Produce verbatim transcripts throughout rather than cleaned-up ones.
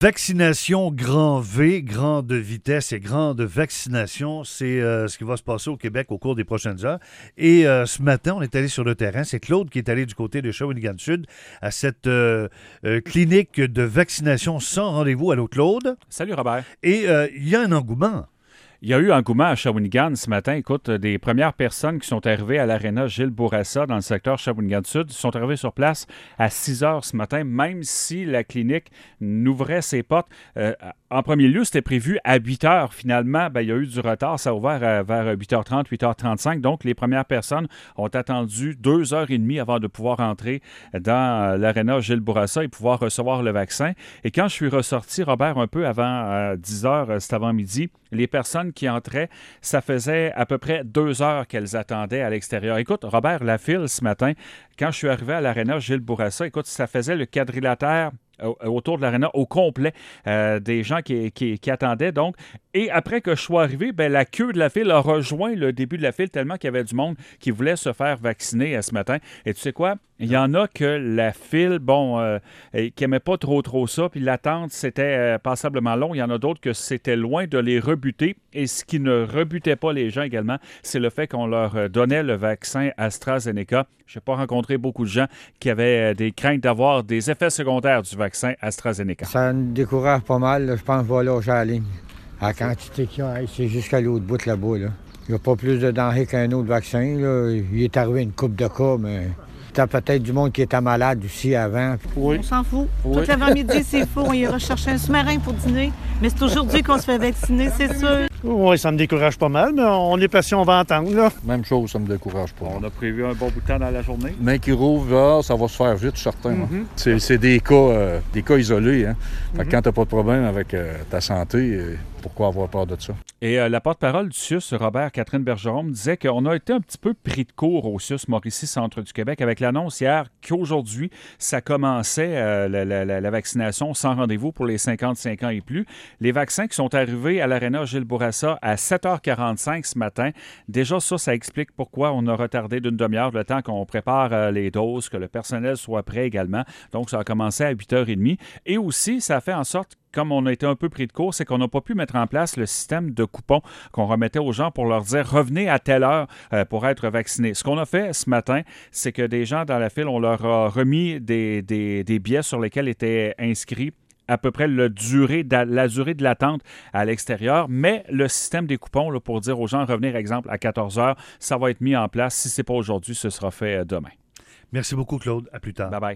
Vaccination grand V, grande vitesse et grande vaccination, c'est euh, ce qui va se passer au Québec au cours des prochaines heures. Et euh, ce matin, on est allé sur le terrain. C'est Claude qui est allé du côté de Shawinigan-Sud à cette euh, euh, clinique de vaccination sans rendez-vous. Allô, Claude? Salut, Robert. Et euh, il y a un engouement. Il y a eu un engouement à Shawinigan ce matin. Écoute, des premières personnes qui sont arrivées à l'aréna Gilles Bourassa dans le secteur Shawinigan-Sud sont arrivées sur place à six heures ce matin, même si la clinique n'ouvrait ses portes. Euh, en premier lieu, c'était prévu à huit heures. Finalement, ben, il y a eu du retard. Ça a ouvert à, vers huit heures trente, huit heures trente-cinq. Donc, les premières personnes ont attendu deux heures et demie avant de pouvoir entrer dans l'aréna Gilles Bourassa et pouvoir recevoir le vaccin. Et quand je suis ressorti, Robert, un peu avant euh, dix heures cet avant-midi, les personnes qui entraient, ça faisait à peu près deux heures qu'elles attendaient à l'extérieur. Écoute, Robert, la file ce matin, quand je suis arrivé à l'aréna Gilles Bourassa, écoute, ça faisait le quadrilatère autour de l'aréna au complet, euh, des gens qui, qui, qui attendaient donc. Et après que je sois arrivé, ben, la queue de la file a rejoint le début de la file tellement qu'il y avait du monde qui voulait se faire vacciner euh, ce matin. Et tu sais quoi? Il y en a que la file, bon, euh, qui n'aimaient pas trop trop ça, puis l'attente, c'était euh, passablement long. Il y en a d'autres que c'était loin de les rebuter. Et ce qui ne rebutait pas les gens également, c'est le fait qu'on leur donnait le vaccin AstraZeneca. Je n'ai pas rencontré beaucoup de gens qui avaient des craintes d'avoir des effets secondaires du vaccin AstraZeneca. Ça me décourage pas mal. Là. Je pense que je vais lâcher la ligne. À la quantité qu'il y a, c'est jusqu'à l'autre bout là-bas. Là. Il n'y a pas plus de danger qu'un autre vaccin. Là. Il est arrivé une couple de cas, mais t'as peut-être du monde qui était malade aussi avant. Oui. On s'en fout. Oui. Tout l'avant-midi, c'est fou. On ira chercher un sous-marin pour dîner. Mais c'est aujourd'hui qu'on se fait vacciner, c'est sûr. Oui, ça me décourage pas mal, mais on est patient, on va entendre. Là. Même chose, ça me décourage pas. On a prévu un bon bout de temps dans la journée. Mais qui rouvre, là, ça va se faire vite, certain. Mm-hmm. C'est, c'est des cas euh, des cas isolés. Hein? Fait que mm-hmm. quand t'as pas de problème avec euh, ta santé, euh, pourquoi avoir peur de ça? Et euh, la porte-parole du C I U S, Robert Catherine Bergeron, me disait qu'on a été un petit peu pris de court au C I U S Mauricie Centre du Québec avec l'annonce hier qu'aujourd'hui, ça commençait euh, la, la, la vaccination sans rendez-vous pour les cinquante-cinq ans et plus. Les vaccins qui sont arrivés à l'aréna Gilles Bourassa à sept heures quarante-cinq ce matin, déjà ça, ça explique pourquoi on a retardé d'une demi-heure le temps qu'on prépare euh, les doses, que le personnel soit prêt également. Donc, ça a commencé à huit heures trente. Et aussi, ça a fait en sorte comme on a été un peu pris de court, c'est qu'on n'a pas pu mettre en place le système de coupons qu'on remettait aux gens pour leur dire « revenez à telle heure euh, pour être vacciné ». Ce qu'on a fait ce matin, c'est que des gens dans la file, on leur a remis des, des, des billets sur lesquels étaient inscrits à peu près le durée de, la durée de l'attente à l'extérieur, mais le système des coupons, là, pour dire aux gens « revenir, exemple, à quatorze heures », ça va être mis en place. Si ce n'est pas aujourd'hui, ce sera fait demain. Merci beaucoup, Claude. À plus tard. Bye-bye.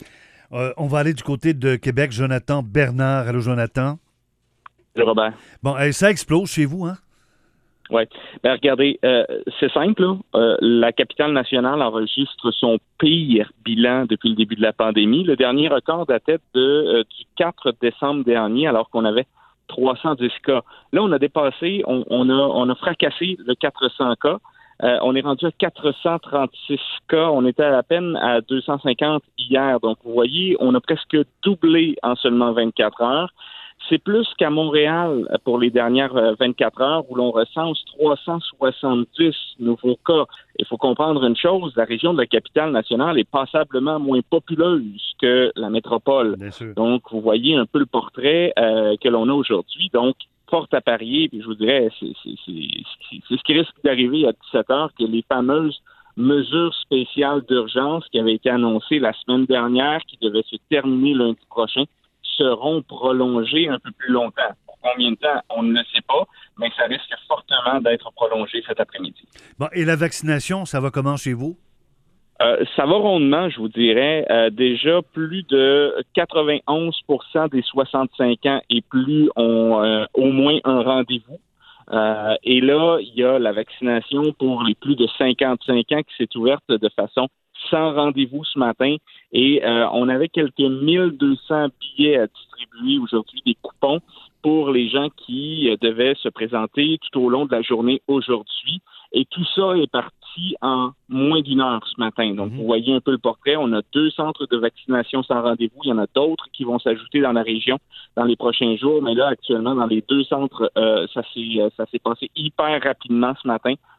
Euh, on va aller du côté de Québec. Jonathan Bernard. Allô, Jonathan. Salut, Robert. Bon, ça explose chez vous, hein? Oui. Ben, regardez, euh, c'est simple. Là. Euh, la capitale nationale enregistre son pire bilan depuis le début de la pandémie. Le dernier record datait de, euh, du quatre décembre dernier, alors qu'on avait trois cent dix cas. Là, on a dépassé, on, on, a, on a fracassé le quatre cents cas. Euh, on est rendu à quatre cent trente-six cas. On était à peine à deux cent cinquante hier. Donc, vous voyez, on a presque doublé en seulement vingt-quatre heures. C'est plus qu'à Montréal pour les dernières vingt-quatre heures où l'on recense trois cent soixante-dix nouveaux cas. Il faut comprendre une chose, la région de la capitale nationale est passablement moins populeuse que la métropole. Donc, vous voyez un peu le portrait euh, que l'on a aujourd'hui. Donc, fort à parier, puis je vous dirais, c'est, c'est, c'est, c'est ce qui risque d'arriver à dix-sept heures, que les fameuses mesures spéciales d'urgence qui avaient été annoncées la semaine dernière, qui devaient se terminer lundi prochain, seront prolongées un peu plus longtemps. Pour combien de temps, on ne le sait pas, mais ça risque fortement d'être prolongé cet après-midi. Bon, et la vaccination, ça va comment chez vous? Euh, ça va rondement, je vous dirais. Euh, déjà, plus de quatre-vingt-onze pour cent des soixante-cinq ans et plus ont euh, au moins un rendez-vous. Euh, et là, il y a la vaccination pour les plus de cinquante-cinq ans qui s'est ouverte de façon sans rendez-vous ce matin. Et euh, on avait quelques mille deux cents billets à distribuer aujourd'hui, des coupons pour les gens qui euh, devaient se présenter tout au long de la journée aujourd'hui. Et tout ça est parti en moins d'une heure ce matin. Donc, mmh. vous voyez un peu le portrait. On a deux centres de vaccination sans rendez-vous. Il y en a d'autres qui vont s'ajouter dans la région dans les prochains jours. Mais là, actuellement, dans les deux centres, euh, ça s'est, ça s'est passé hyper rapidement ce matin.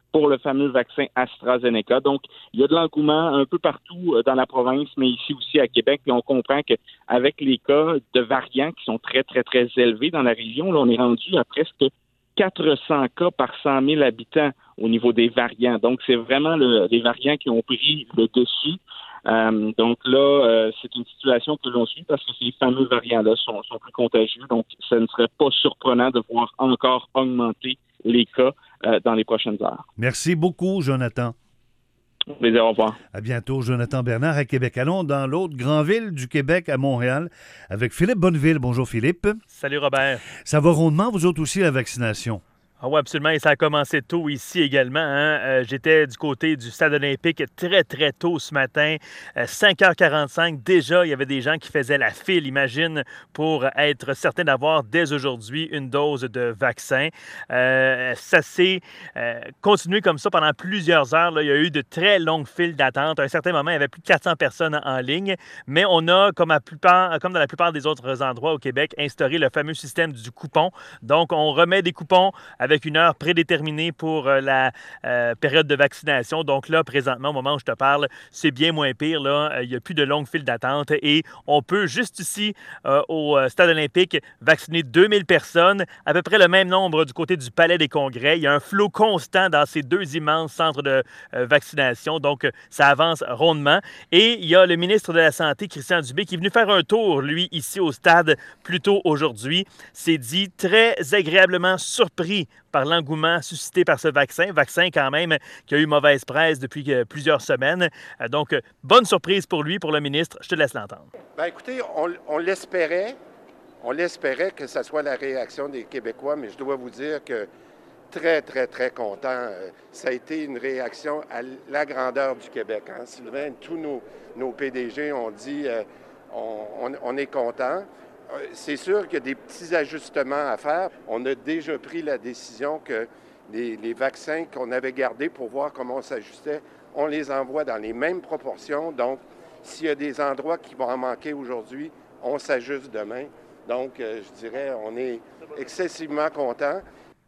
pour le fameux vaccin AstraZeneca. Donc, il y a de l'engouement un peu partout dans la province, mais ici aussi à Québec. Puis on comprend qu'avec les cas de variants qui sont très, très, très élevés dans la région, là, on est rendu à presque quatre cents cas par cent mille habitants au niveau des variants. Donc, c'est vraiment le, les variants qui ont pris le dessus. Euh, donc là, euh, c'est une situation que l'on suit parce que ces fameux variants-là sont, sont plus contagieux. Donc, ce ne serait pas surprenant de voir encore augmenter les cas euh, dans les prochaines heures. Merci beaucoup, Jonathan. Plaisir, au revoir. À bientôt, Jonathan Bernard à Québec. Allons dans l'autre grande ville du Québec, à Montréal, avec Philippe Bonneville. Bonjour, Philippe. Salut, Robert. Ça va rondement, vous autres aussi, la vaccination? Ah oui, absolument. Et ça a commencé tôt ici également. Hein? Euh, j'étais du côté du stade olympique très, très tôt ce matin. Euh, cinq heures quarante-cinq, déjà, il y avait des gens qui faisaient la file, imagine, pour être certain d'avoir dès aujourd'hui une dose de vaccin. Euh, ça s'est euh, continué comme ça pendant plusieurs heures. Là. Il y a eu de très longues files d'attente. À un certain moment, il y avait plus de quatre cents personnes en ligne. Mais on a, comme, à plupart, comme dans la plupart des autres endroits au Québec, instauré le fameux système du coupon. Donc, on remet des coupons avec avec une heure prédéterminée pour euh, la euh, période de vaccination. Donc là, présentement, au moment où je te parle, c'est bien moins pire. Là. Euh, il n'y a plus de longues files d'attente et on peut juste ici, euh, au stade olympique, vacciner deux mille personnes, à peu près le même nombre du côté du Palais des Congrès. Il y a un flot constant dans ces deux immenses centres de euh, vaccination. Donc, ça avance rondement. Et il y a le ministre de la Santé, Christian Dubé, qui est venu faire un tour, lui, ici au stade, plus tôt aujourd'hui. S'est dit très agréablement surpris par l'engouement suscité par ce vaccin. Vaccin quand même qui a eu mauvaise presse depuis plusieurs semaines. Donc, bonne surprise pour lui, pour le ministre. Je te laisse l'entendre. Bien, écoutez, on, on l'espérait. On l'espérait que ce soit la réaction des Québécois, mais je dois vous dire que très, très, très content. Ça a été une réaction à la grandeur du Québec. Hein? Sylvain, tous nos, nos P D G ont dit euh, on, on, on est content. C'est sûr qu'il y a des petits ajustements à faire. On a déjà pris la décision que les, les vaccins qu'on avait gardés pour voir comment on s'ajustait, on les envoie dans les mêmes proportions. Donc, s'il y a des endroits qui vont en manquer aujourd'hui, on s'ajuste demain. Donc, euh, je dirais, on est excessivement content.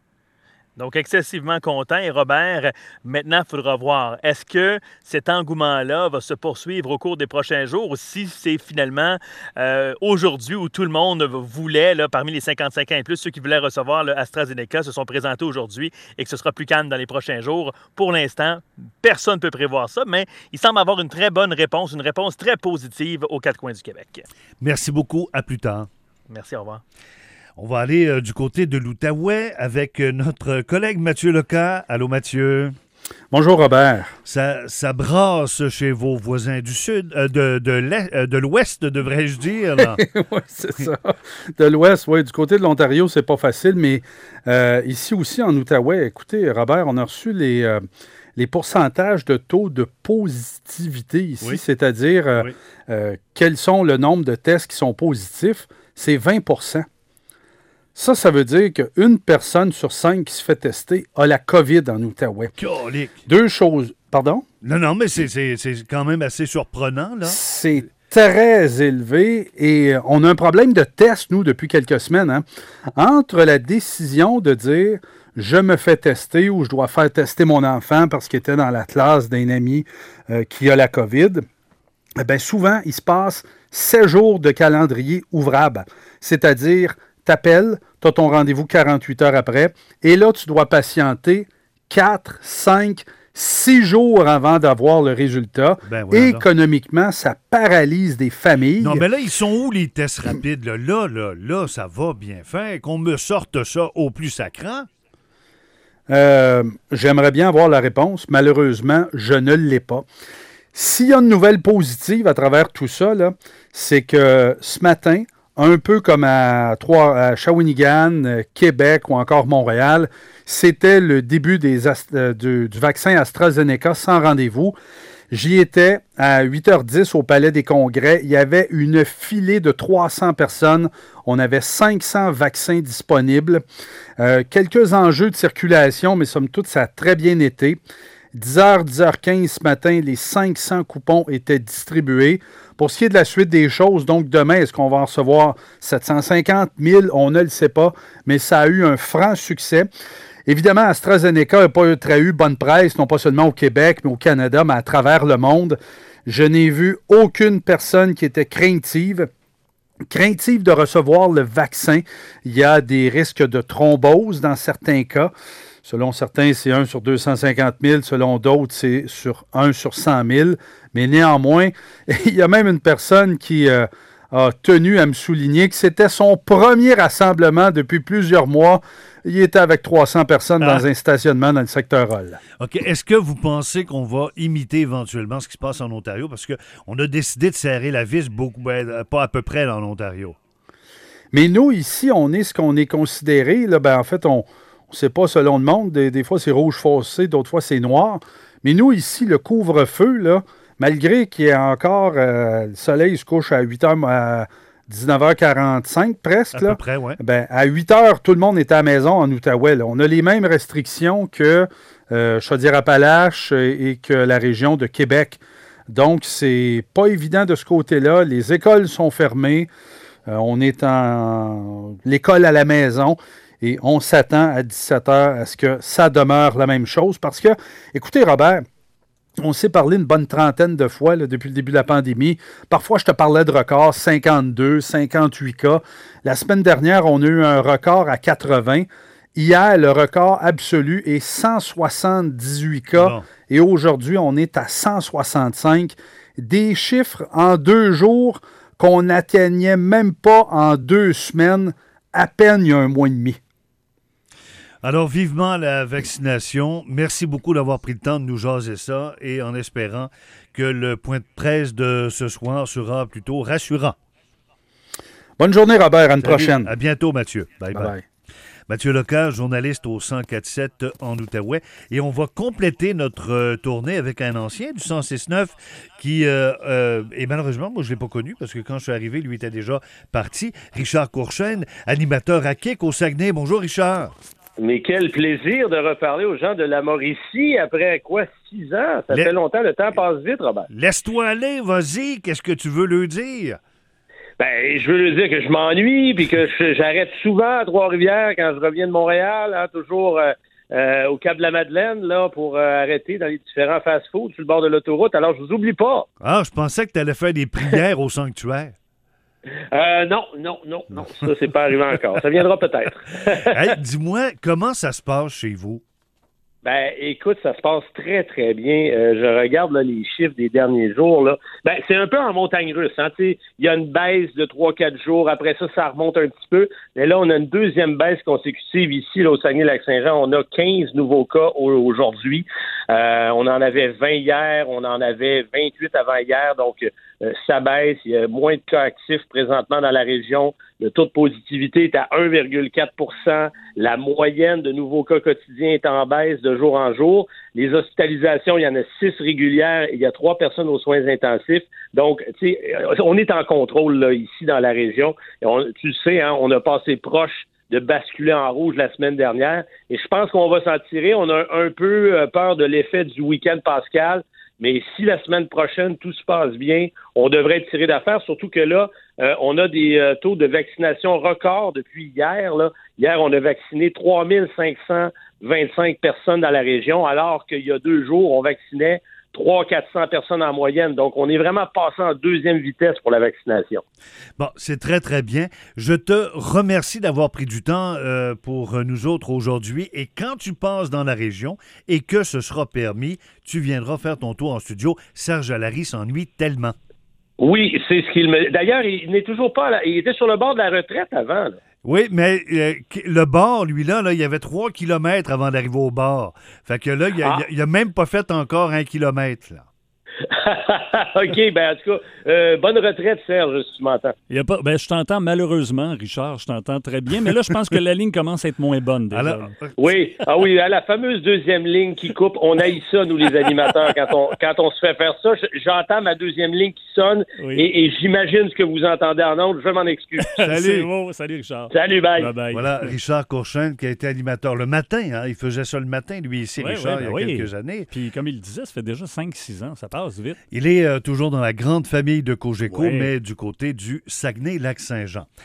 Donc, excessivement content. Et Robert, maintenant, il faudra voir. Est-ce que cet engouement-là va se poursuivre au cours des prochains jours ou si c'est finalement euh, aujourd'hui où tout le monde voulait, là, parmi les cinquante-cinq ans et plus, ceux qui voulaient recevoir le AstraZeneca se sont présentés aujourd'hui et que ce sera plus calme dans les prochains jours. Pour l'instant, personne ne peut prévoir ça, mais il semble avoir une très bonne réponse, une réponse très positive aux quatre coins du Québec. Merci beaucoup. À plus tard. Merci, au revoir. On va aller euh, du côté de l'Outaouais avec euh, notre collègue Mathieu Leca. Allô, Mathieu. Bonjour, Robert. Ça, ça brasse chez vos voisins du Sud, euh, de, de, l'est, euh, de l'Ouest, devrais-je dire. Oui, c'est ça. De l'Ouest, oui. Du côté de l'Ontario, c'est pas facile, mais euh, ici aussi, en Outaouais, écoutez, Robert, on a reçu les... Euh, les pourcentages de taux de positivité ici, oui. c'est-à-dire euh, oui. euh, quels sont le nombre de tests qui sont positifs, c'est vingt pour cent. Ça, ça veut dire qu'une personne sur cinq qui se fait tester a la COVID en Outaouais. Colique. Deux choses. Pardon? Non, non, mais c'est, c'est, c'est quand même assez surprenant, là. C'est très élevé et on a un problème de test, nous, depuis quelques semaines. Hein? Entre la décision de dire « je me fais tester » ou « je dois faire tester mon enfant parce qu'il était dans la classe d'un ami euh, qui a la COVID », eh bien, souvent, il se passe sept jours de calendrier ouvrable. C'est-à-dire, t'appelles, tu as ton rendez-vous quarante-huit heures après, et là, tu dois patienter quatre, cinq, six jours avant d'avoir le résultat. Ben oui, économiquement, ça paralyse des familles. Non, mais là, ils sont où les tests rapides? Là, là, là, là ça va bien faire. Qu'on me sorte ça au plus sacrant. Euh, j'aimerais bien avoir la réponse. Malheureusement, je ne l'ai pas. S'il y a une nouvelle positive à travers tout ça, là, c'est que ce matin, un peu comme à, Trois, à Shawinigan, Québec ou encore Montréal, c'était le début des, euh, du, du vaccin AstraZeneca sans rendez-vous. J'y étais à huit heures dix au Palais des Congrès. Il y avait une filée de trois cents personnes. On avait cinq cents vaccins disponibles. Euh, quelques enjeux de circulation, mais somme toute, ça a très bien été. dix heures, dix heures quinze ce matin, les cinq cents coupons étaient distribués. Pour ce qui est de la suite des choses, donc demain, est-ce qu'on va en recevoir sept cent cinquante mille? On ne le sait pas, mais ça a eu un franc succès. Évidemment, AstraZeneca n'a pas très eu bonne presse, non pas seulement au Québec, mais au Canada, mais à travers le monde. Je n'ai vu aucune personne qui était craintive. Craintive de recevoir le vaccin. Il y a des risques de thrombose dans certains cas. Selon certains, c'est un sur deux cent cinquante mille. Selon d'autres, c'est sur un sur cent mille. Mais néanmoins, il y a même une personne qui euh, a tenu à me souligner que c'était son premier rassemblement depuis plusieurs mois. Il était avec trois cents personnes ah. dans un stationnement dans le secteur Hall. OK. Est-ce que vous pensez qu'on va imiter éventuellement ce qui se passe en Ontario? Parce qu'on a décidé de serrer la vis beaucoup, ben, pas à peu près là, en Ontario. Mais nous, ici, on est ce qu'on est considéré. Là, ben, en fait, on ne sait pas selon le monde. Des, des fois, c'est rouge foncé, d'autres fois, c'est noir. Mais nous, ici, le couvre-feu, là, malgré qu'il y ait encore... Euh, le soleil se couche à huit heures... À, dix-neuf heures quarante-cinq presque. À là. peu près, oui. Ben, à huit heures, tout le monde est à la maison en Outaouais. Là. On a les mêmes restrictions que euh, Chaudière-Appalaches et, et que la région de Québec. Donc, c'est pas évident de ce côté-là. Les écoles sont fermées. Euh, on est en l'école à la maison. Et on s'attend à dix-sept heures à ce que ça demeure la même chose. Parce que, écoutez, Robert, on s'est parlé une bonne trentaine de fois là, depuis le début de la pandémie. Parfois, je te parlais de records, cinquante-deux, cinquante-huit cas. La semaine dernière, on a eu un record à quatre-vingts. Hier, le record absolu est cent soixante-dix-huit cas. Bon. Et aujourd'hui, on est à cent soixante-cinq. Des chiffres en deux jours qu'on n'atteignait même pas en deux semaines, à peine il y a un mois et demi. Alors, vivement la vaccination. Merci beaucoup d'avoir pris le temps de nous jaser ça et en espérant que le point de presse de ce soir sera plutôt rassurant. Bonne journée, Robert. À une Salut. Prochaine. À bientôt, Mathieu. Bye bye. bye. bye. Mathieu Lecage, journaliste au cent quatre sept en Outaouais. Et on va compléter notre euh, tournée avec un ancien du cent six neuf qui, euh, euh, et malheureusement, moi, je ne l'ai pas connu parce que quand je suis arrivé, lui était déjà parti. Richard Courchaine, animateur à Kick au Saguenay. Bonjour, Richard. Mais quel plaisir de reparler aux gens de la Mauricie après quoi, six ans? Ça La... fait longtemps, le temps passe vite, Robert. Laisse-toi aller, vas-y, qu'est-ce que tu veux lui dire? Ben, je veux lui dire que je m'ennuie, puis que je, j'arrête souvent à Trois-Rivières quand je reviens de Montréal, hein, toujours euh, euh, au Cap-de-la-Madeleine, là, pour euh, arrêter dans les différents fast-foods sur le bord de l'autoroute. Alors, je vous oublie pas. Ah, je pensais que tu allais faire des prières au sanctuaire. Euh, non, non, non, non, ça, c'est pas arrivé encore. Ça viendra peut-être. Hey, dis-moi, comment ça se passe chez vous? Ben, écoute, ça se passe très, très bien. Euh, je regarde là, les chiffres des derniers jours. Là. Ben, c'est un peu en montagne russe. Hein, il y a une baisse de trois quatre jours. Après ça, ça remonte un petit peu. Mais là, on a une deuxième baisse consécutive ici, là, au Saguenay-Lac-Saint-Jean. On a quinze nouveaux cas aujourd'hui. Euh, on en avait vingt hier. On en avait vingt-huit avant hier. Donc, euh, ça baisse. Il y a moins de cas actifs présentement dans la région. Le taux de positivité est à un virgule quatre pour cent. La moyenne de nouveaux cas quotidiens est en baisse de jour en jour. Les hospitalisations, il y en a six régulières. Il y a trois personnes aux soins intensifs. Donc, tu sais, on est en contrôle là, ici dans la région. Et on, tu le sais, hein, on a passé proche de basculer en rouge la semaine dernière. Et je pense qu'on va s'en tirer. On a un peu peur de l'effet du week-end pascal. Mais si la semaine prochaine, tout se passe bien, on devrait être tiré d'affaire, surtout que là, euh, on a des euh, taux de vaccination records depuis hier. Là. Hier, on a vacciné trois mille cinq cent vingt-cinq personnes dans la région, alors qu'il y a deux jours, on vaccinait trois cents à quatre cents personnes en moyenne. Donc, on est vraiment passé en deuxième vitesse pour la vaccination. Bon, c'est très, très bien. Je te remercie d'avoir pris du temps euh, pour nous autres aujourd'hui. Et quand tu passes dans la région et que ce sera permis, tu viendras faire ton tour en studio. Serge Allary s'ennuie tellement. Oui, c'est ce qu'il me... D'ailleurs, il n'est toujours pas là. Il était sur le bord de la retraite avant, là. Oui, mais euh, le bar, lui, là, là, il y avait trois kilomètres avant d'arriver au bar. Fait que là, il a, ah. il a même pas fait encore un kilomètre, là. OK, ben en tout cas, euh, bonne retraite, Serge, si tu m'entends. Il y a pas, ben, je t'entends malheureusement, Richard, je t'entends très bien, mais là, je pense que la ligne commence à être moins bonne déjà. Alors, oui, ah oui, à la fameuse deuxième ligne qui coupe, on haït ça, nous, les animateurs, quand on, quand on se fait faire ça. J'entends ma deuxième ligne qui sonne oui. et, et j'imagine ce que vous entendez en ondes. Je m'en excuse. Salut. Bon, salut, Richard. Salut, bye. Bye, bye. Voilà, Richard Courchaine qui a été animateur le matin. Hein, il faisait ça le matin, lui, ici, oui, Richard, oui, ben il y a oui. quelques années. Puis, comme il le disait, ça fait déjà cinq six ans. Ça passe vite. Il est euh, toujours dans la grande famille de Cogeco, oui. mais du côté du Saguenay-Lac-Saint-Jean.